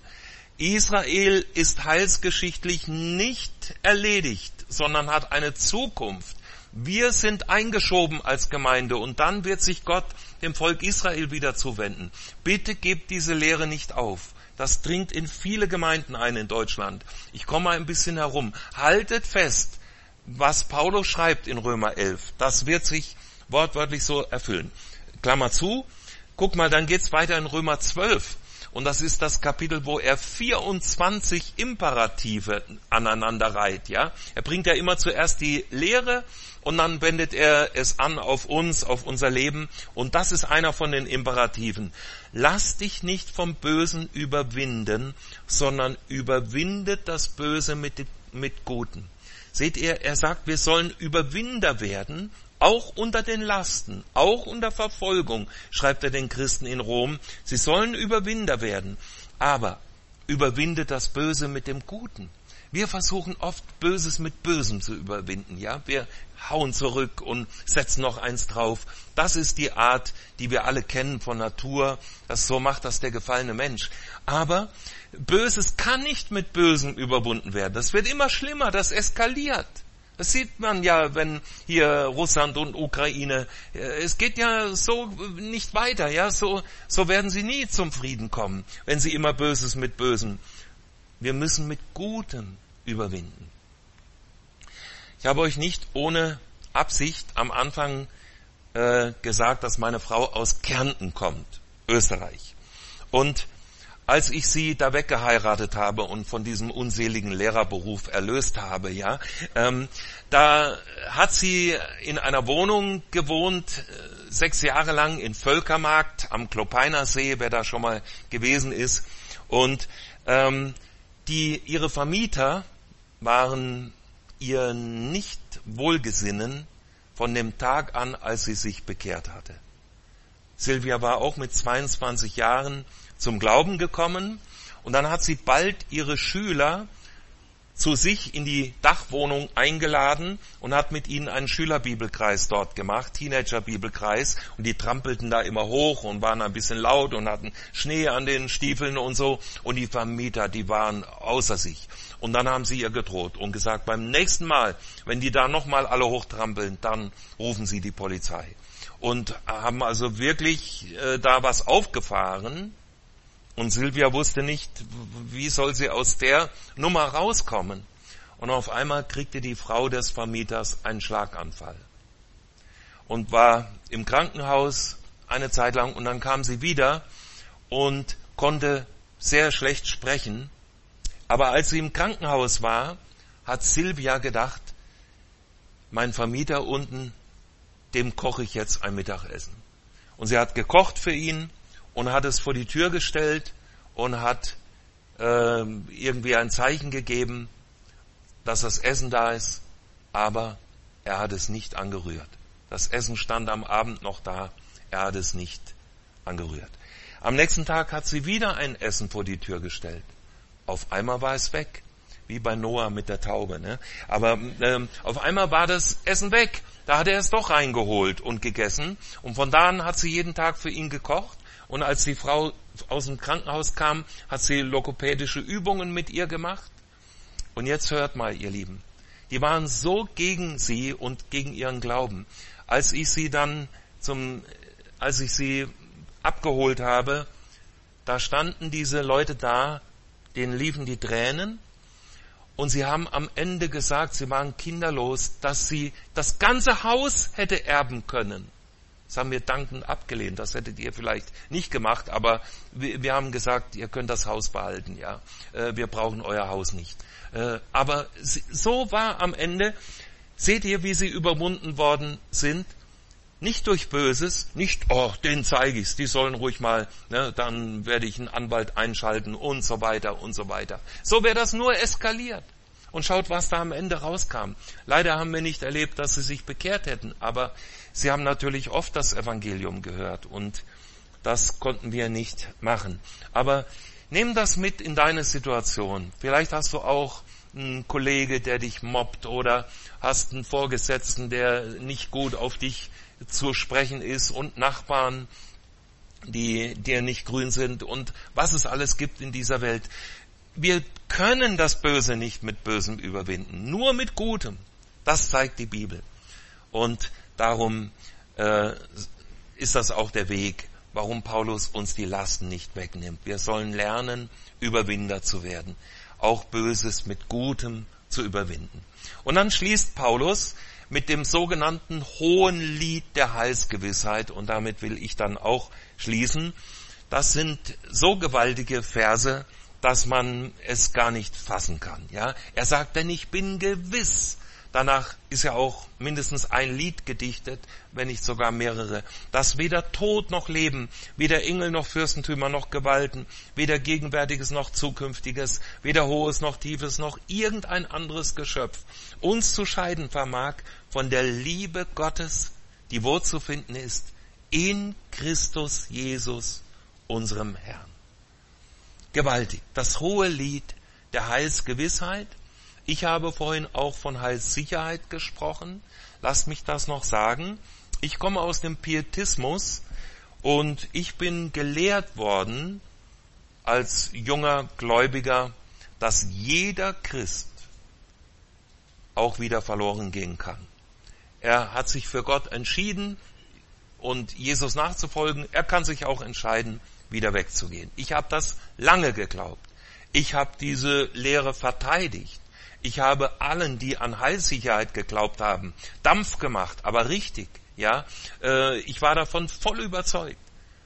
[SPEAKER 1] Israel ist heilsgeschichtlich nicht erledigt, sondern hat eine Zukunft. Wir sind eingeschoben als Gemeinde und dann wird sich Gott dem Volk Israel wieder zuwenden. Bitte gebt diese Lehre nicht auf. Das dringt in viele Gemeinden ein in Deutschland. Ich komme mal ein bisschen herum. Haltet fest, was Paulus schreibt in Römer elf. Das wird sich wortwörtlich so erfüllen. Klammer zu. Guck mal, dann geht's weiter in Römer zwölf. Und das ist das Kapitel, wo er vierundzwanzig Imperative aneinander reiht, ja. Er bringt ja immer zuerst die Lehre und dann wendet er es an auf uns, auf unser Leben. Und das ist einer von den Imperativen. Lass dich nicht vom Bösen überwinden, sondern überwindet das Böse mit, mit Guten. Seht ihr, er sagt, wir sollen Überwinder werden, auch unter den Lasten, auch unter Verfolgung, schreibt er den Christen in Rom. Sie sollen Überwinder werden, aber überwindet das Böse mit dem Guten. Wir versuchen oft, Böses mit Bösem zu überwinden, ja. Wir hauen zurück und setzen noch eins drauf. Das ist die Art, die wir alle kennen von Natur. Das, so macht das der gefallene Mensch. Aber Böses kann nicht mit Bösem überwunden werden. Das wird immer schlimmer, das eskaliert. Das sieht man ja, wenn hier Russland und Ukraine, es geht ja so nicht weiter, ja, so, so werden sie nie zum Frieden kommen, wenn sie immer Böses mit Bösem. Wir müssen mit Gutem überwinden. Ich habe euch nicht ohne Absicht am Anfang äh, gesagt, dass meine Frau aus Kärnten kommt, Österreich. Und als ich sie da weggeheiratet habe und von diesem unseligen Lehrerberuf erlöst habe, ja, ähm, da hat sie in einer Wohnung gewohnt, äh, sechs Jahre lang in Völkermarkt am Klopeiner See, wer da schon mal gewesen ist. Und ähm, die ihre Vermieter waren ihr nicht wohlgesinnen von dem Tag an, als sie sich bekehrt hatte. Silvia war auch mit zweiundzwanzig Jahren zum Glauben gekommen und dann hat sie bald ihre Schüler zu sich in die Dachwohnung eingeladen und hat mit ihnen einen Schülerbibelkreis dort gemacht, Teenager-Bibelkreis, und die trampelten da immer hoch und waren ein bisschen laut und hatten Schnee an den Stiefeln und so, und die Vermieter, die waren außer sich. Und dann haben sie ihr gedroht und gesagt, beim nächsten Mal, wenn die da nochmal alle hochtrampeln, dann rufen sie die Polizei. Und haben also wirklich äh, da was aufgefahren. Und Silvia wusste nicht, wie soll sie aus der Nummer rauskommen. Und auf einmal kriegte die Frau des Vermieters einen Schlaganfall. Und war im Krankenhaus eine Zeit lang. Und dann kam sie wieder und konnte sehr schlecht sprechen. Aber als sie im Krankenhaus war, hat Silvia gedacht, mein Vermieter unten, dem koche ich jetzt ein Mittagessen. Und sie hat gekocht für ihn und hat es vor die Tür gestellt und hat äh, irgendwie ein Zeichen gegeben, dass das Essen da ist, aber er hat es nicht angerührt. Das Essen stand am Abend noch da, er hat es nicht angerührt. Am nächsten Tag hat sie wieder ein Essen vor die Tür gestellt. Auf einmal war es weg, wie bei Noah mit der Taube, ne? Aber ähm, auf einmal war das Essen weg. Da hat er es doch reingeholt und gegessen. Und von da an hat sie jeden Tag für ihn gekocht. Und als die Frau aus dem Krankenhaus kam, hat sie logopädische Übungen mit ihr gemacht. Und jetzt hört mal, ihr Lieben, die waren so gegen sie und gegen ihren Glauben. Als ich sie dann zum, als ich sie abgeholt habe, da standen diese Leute da, denen liefen die Tränen und sie haben am Ende gesagt, sie waren kinderlos, dass sie das ganze Haus hätte erben können. Das haben wir dankend abgelehnt, das hättet ihr vielleicht nicht gemacht, aber wir, wir haben gesagt, ihr könnt das Haus behalten, ja, wir brauchen euer Haus nicht. Aber so war am Ende, seht ihr, wie sie überwunden worden sind? Nicht durch Böses, nicht, oh, denen zeige ich's, die sollen ruhig mal, ne, dann werde ich einen Anwalt einschalten und so weiter und so weiter. So wäre das nur eskaliert. Und schaut, was da am Ende rauskam. Leider haben wir nicht erlebt, dass sie sich bekehrt hätten, aber sie haben natürlich oft das Evangelium gehört und das konnten wir nicht machen. Aber nimm das mit in deine Situation. Vielleicht hast du auch einen Kollege, der dich mobbt oder hast einen Vorgesetzten, der nicht gut auf dich zu sprechen ist und Nachbarn, die dir nicht grün sind und was es alles gibt in dieser Welt. Wir können das Böse nicht mit Bösem überwinden, nur mit Gutem. Das zeigt die Bibel. Und darum äh, ist das auch der Weg, warum Paulus uns die Lasten nicht wegnimmt. Wir sollen lernen, Überwinder zu werden, auch Böses mit Gutem zu überwinden. Und dann schließt Paulus mit dem sogenannten hohen Lied der Heilsgewissheit, und damit will ich dann auch schließen. Das sind so gewaltige Verse, dass man es gar nicht fassen kann. Ja, er sagt, denn ich bin gewiss. Danach ist ja auch mindestens ein Lied gedichtet, wenn nicht sogar mehrere, dass weder Tod noch Leben, weder Engel noch Fürstentümer noch Gewalten, weder Gegenwärtiges noch Zukünftiges, weder Hohes noch Tiefes noch irgendein anderes Geschöpf uns zu scheiden vermag von der Liebe Gottes, die wo zu finden ist, in Christus Jesus, unserem Herrn. Gewaltig, das hohe Lied der Heilsgewissheit. Ich habe vorhin auch von Heilssicherheit gesprochen. Lasst mich das noch sagen. Ich komme aus dem Pietismus und ich bin gelehrt worden als junger Gläubiger, dass jeder Christ auch wieder verloren gehen kann. Er hat sich für Gott entschieden und Jesus nachzufolgen. Er kann sich auch entscheiden, wieder wegzugehen. Ich habe das lange geglaubt. Ich habe diese Lehre verteidigt. Ich habe allen, die an Heilssicherheit geglaubt haben, Dampf gemacht, aber richtig, ja. Äh, ich war davon voll überzeugt.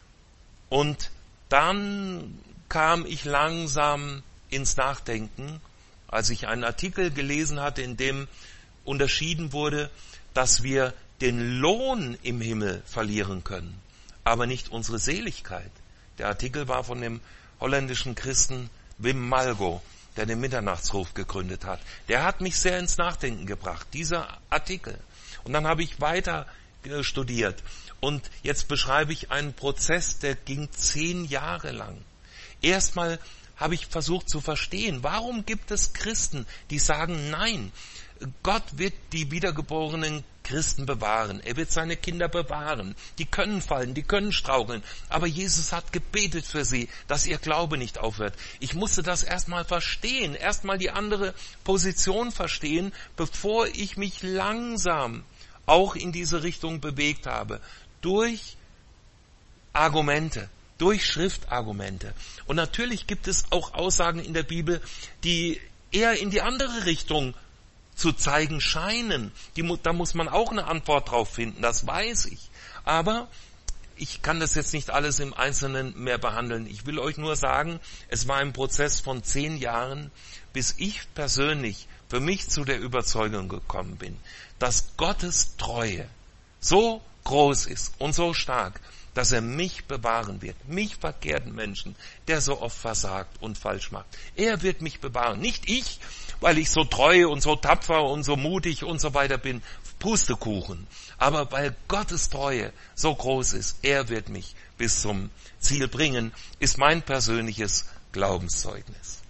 [SPEAKER 1] Und dann kam ich langsam ins Nachdenken, als ich einen Artikel gelesen hatte, in dem unterschieden wurde, dass wir den Lohn im Himmel verlieren können, aber nicht unsere Seligkeit. Der Artikel war von dem holländischen Christen Wim Malgo, der den Mitternachtsruf gegründet hat. Der hat mich sehr ins Nachdenken gebracht, dieser Artikel. Und dann habe ich weiter studiert. Und jetzt beschreibe ich einen Prozess, der ging zehn Jahre lang. Erstmal habe ich versucht zu verstehen, warum gibt es Christen, die sagen, nein, Gott wird die wiedergeborenen Christen bewahren. Er wird seine Kinder bewahren. Die können fallen, die können straucheln. Aber Jesus hat gebetet für sie, dass ihr Glaube nicht aufhört. Ich musste das erstmal verstehen, erstmal die andere Position verstehen, bevor ich mich langsam auch in diese Richtung bewegt habe. Durch Argumente, durch Schriftargumente. Und natürlich gibt es auch Aussagen in der Bibel, die eher in die andere Richtung zu zeigen scheinen. Die, da muss man auch eine Antwort drauf finden, das weiß ich. Aber ich kann das jetzt nicht alles im Einzelnen mehr behandeln. Ich will euch nur sagen, es war ein Prozess von zehn Jahren, bis ich persönlich für mich zu der Überzeugung gekommen bin, dass Gottes Treue so groß ist und so stark, dass er mich bewahren wird, mich verkehrten Menschen, der so oft versagt und falsch macht. Er wird mich bewahren, nicht ich, weil ich so treu und so tapfer und so mutig und so weiter bin, Pustekuchen. Aber weil Gottes Treue so groß ist, er wird mich bis zum Ziel bringen, ist mein persönliches Glaubenszeugnis.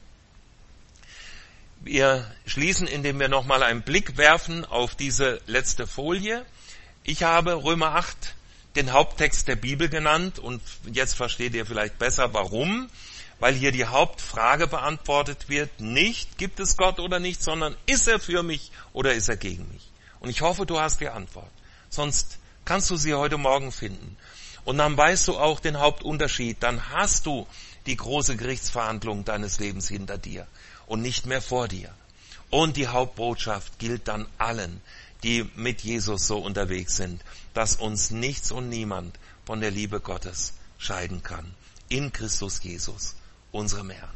[SPEAKER 1] Wir schließen, indem wir nochmal einen Blick werfen auf diese letzte Folie. Ich habe Römer acht den Haupttext der Bibel genannt und jetzt versteht ihr vielleicht besser, warum. Weil hier die Hauptfrage beantwortet wird, nicht gibt es Gott oder nicht, sondern ist er für mich oder ist er gegen mich? Und ich hoffe, du hast die Antwort. Sonst kannst du sie heute Morgen finden. Und dann weißt du auch den Hauptunterschied. Dann hast du die große Gerichtsverhandlung deines Lebens hinter dir und nicht mehr vor dir. Und die Hauptbotschaft gilt dann allen, die mit Jesus so unterwegs sind, dass uns nichts und niemand von der Liebe Gottes scheiden kann. In Christus Jesus, unserem Herrn.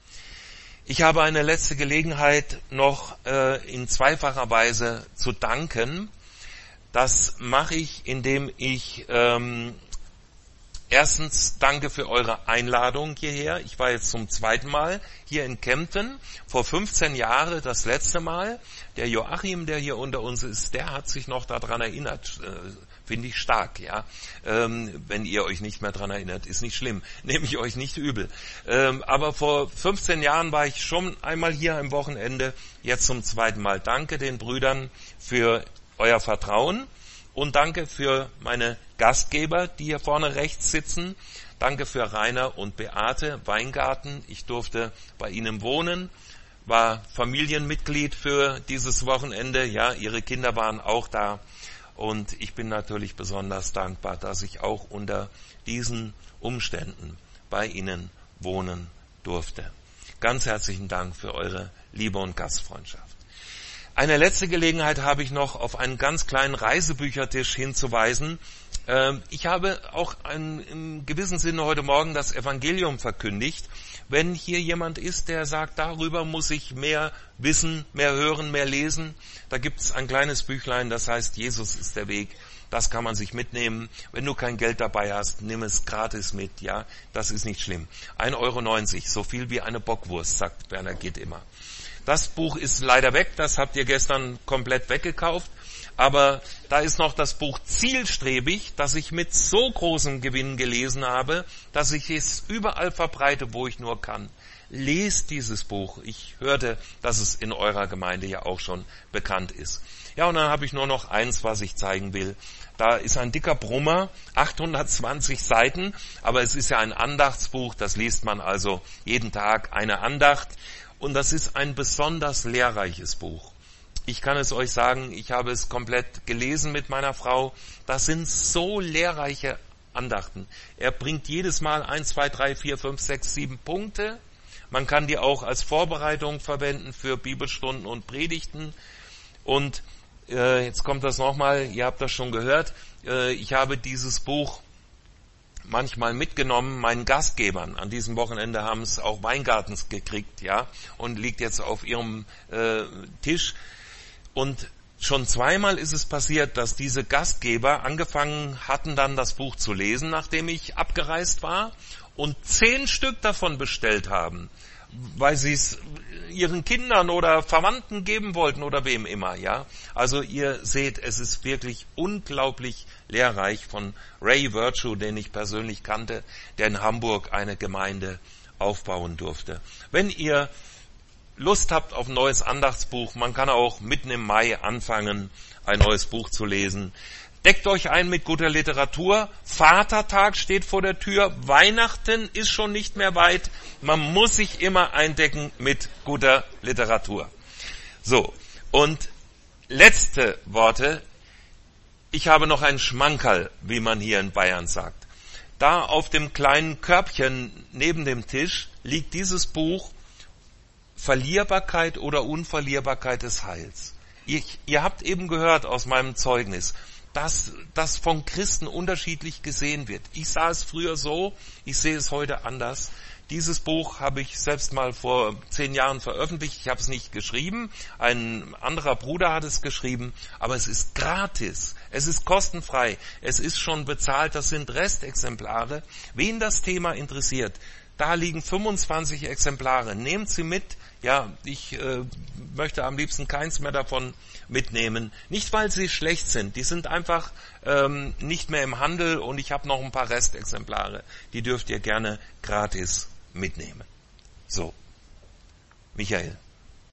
[SPEAKER 1] Ich habe eine letzte Gelegenheit noch äh, in zweifacher Weise zu danken. Das mache ich, indem ich ähm, erstens danke für eure Einladung hierher. Ich war jetzt zum zweiten Mal hier in Kempten. Vor fünfzehn Jahren das letzte Mal. Der Joachim, der hier unter uns ist, der hat sich noch daran erinnert. Äh, Finde ich stark, ja. Ähm, wenn ihr euch nicht mehr dran erinnert, ist nicht schlimm. Nehme ich euch nicht übel. Ähm, aber vor fünfzehn Jahren war ich schon einmal hier am Wochenende. Jetzt zum zweiten Mal. Danke den Brüdern für euer Vertrauen. Und danke für meine Gastgeber, die hier vorne rechts sitzen. Danke für Rainer und Beate Weingarten. Ich durfte bei ihnen wohnen, war Familienmitglied für dieses Wochenende. Ja, ihre Kinder waren auch da. Und ich bin natürlich besonders dankbar, dass ich auch unter diesen Umständen bei ihnen wohnen durfte. Ganz herzlichen Dank für eure Liebe und Gastfreundschaft. Eine letzte Gelegenheit habe ich noch, auf einen ganz kleinen Reisebüchertisch hinzuweisen. Ich habe auch ein, im gewissen Sinne heute Morgen das Evangelium verkündigt. Wenn hier jemand ist, der sagt, darüber muss ich mehr wissen, mehr hören, mehr lesen, da gibt es ein kleines Büchlein, das heißt, Jesus ist der Weg. Das kann man sich mitnehmen. Wenn du kein Geld dabei hast, nimm es gratis mit, ja, das ist nicht schlimm. ein Euro neunzig, so viel wie eine Bockwurst, sagt Berner Gitt immer. Das Buch ist leider weg, das habt ihr gestern komplett weggekauft. Aber da ist noch das Buch Zielstrebig, das ich mit so großem Gewinn gelesen habe, dass ich es überall verbreite, wo ich nur kann. Lest dieses Buch. Ich hörte, dass es in eurer Gemeinde ja auch schon bekannt ist. Ja, und dann habe ich nur noch eins, was ich zeigen will. Da ist ein dicker Brummer, achthundertzwanzig Seiten, aber es ist ja ein Andachtsbuch, das liest man also jeden Tag eine Andacht. Und das ist ein besonders lehrreiches Buch. Ich kann es euch sagen, ich habe es komplett gelesen mit meiner Frau. Das sind so lehrreiche Andachten. Er bringt jedes Mal eins, zwei, drei, vier, fünf, sechs, sieben Punkte. Man kann die auch als Vorbereitung verwenden für Bibelstunden und Predigten. Und äh, jetzt kommt das nochmal, ihr habt das schon gehört. Äh, ich habe dieses Buch manchmal mitgenommen, meinen Gastgebern. An diesem Wochenende haben es auch Weingartens gekriegt, ja, und liegt jetzt auf ihrem äh, Tisch. Und schon zweimal ist es passiert, dass diese Gastgeber angefangen hatten, dann das Buch zu lesen, nachdem ich abgereist war, und zehn Stück davon bestellt haben, weil sie es ihren Kindern oder Verwandten geben wollten oder wem immer, ja. Also ihr seht, es ist wirklich unglaublich lehrreich von Ray Virtue, den ich persönlich kannte, der in Hamburg eine Gemeinde aufbauen durfte. Wenn ihr Lust habt auf ein neues Andachtsbuch, man kann auch mitten im Mai anfangen, ein neues Buch zu lesen. Deckt euch ein mit guter Literatur. Vatertag steht vor der Tür. Weihnachten ist schon nicht mehr weit. Man muss sich immer eindecken mit guter Literatur. So, und letzte Worte. Ich habe noch ein Schmankerl, wie man hier in Bayern sagt. Da auf dem kleinen Körbchen neben dem Tisch liegt dieses Buch Verlierbarkeit oder Unverlierbarkeit des Heils. Ihr, ihr habt eben gehört aus meinem Zeugnis, dass das von Christen unterschiedlich gesehen wird. Ich sah es früher so, ich sehe es heute anders. Dieses Buch habe ich selbst mal vor zehn Jahren veröffentlicht. Ich habe es nicht geschrieben, ein anderer Bruder hat es geschrieben, aber es ist gratis, es ist kostenfrei, es ist schon bezahlt, das sind Restexemplare. Wen das Thema interessiert, da liegen fünfundzwanzig Exemplare, nehmt sie mit. Ja, ich äh, möchte am liebsten keins mehr davon mitnehmen. Nicht, weil sie schlecht sind, die sind einfach ähm, nicht mehr im Handel und ich habe noch ein paar Restexemplare. Die dürft ihr gerne gratis mitnehmen. So, Michael.